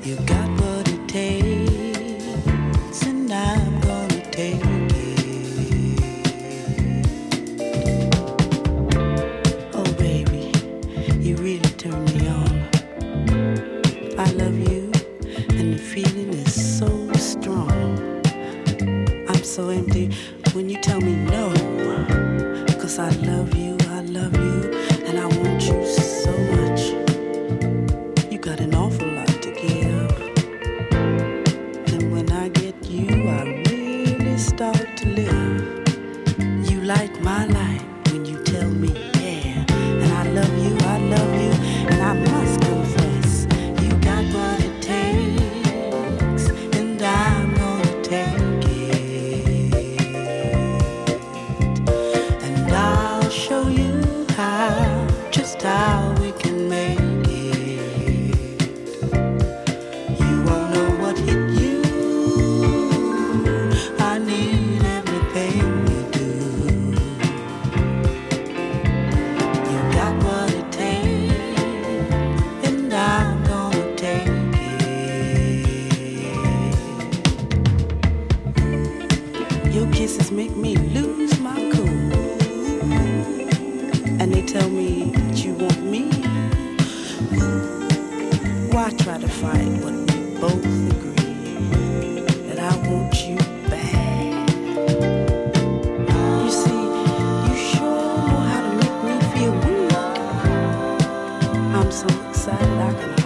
You got what it takes, and I'm gonna take it. Oh, baby, you really turn me on. I love you, and the feeling is so strong. I'm so empty when you tell me no, 'cause I love you, and I want you so much. You got an awful lot to give, and when I get you, I really start to live. You light my light when you tell me yeah, and I love you, and I must confess, you got what it takes, and I'm gonna take it, and I'll show you just how we can make it. You won't know what hit you. I need everything you do. You got what it takes, and I'm gonna take it. Your kisses make me lose my cool, and they tell me that you want me. Why try to fight when we both agree that I want you bad? You see, you sure know how to make me feel weak. I'm so excited I can